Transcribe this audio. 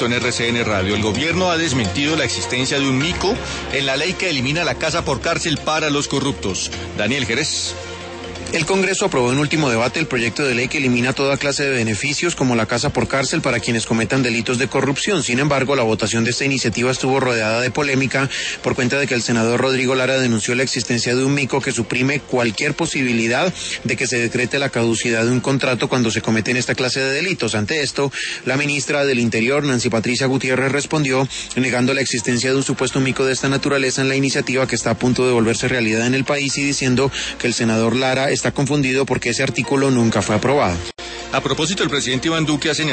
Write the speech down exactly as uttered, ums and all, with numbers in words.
propósito en R C N Radio. El gobierno ha desmentido la existencia de un mico en la ley que elimina la casa por cárcel para los corruptos. Daniel Jerez. El Congreso aprobó en último debate el proyecto de ley que elimina toda clase de beneficios como la casa por cárcel para quienes cometan delitos de corrupción. Sin embargo, la votación de esta iniciativa estuvo rodeada de polémica por cuenta de que el senador Rodrigo Lara denunció la existencia de un mico que suprime cualquier posibilidad de que se decrete la caducidad de un contrato cuando se cometen esta clase de delitos. Ante esto, la ministra del Interior, Nancy Patricia Gutiérrez, respondió negando la existencia de un supuesto mico de esta naturaleza en la iniciativa que está a punto de volverse realidad en el país y diciendo que el senador Lara está confundido porque ese artículo nunca fue aprobado. A propósito, el presidente Iván Duque ha señalado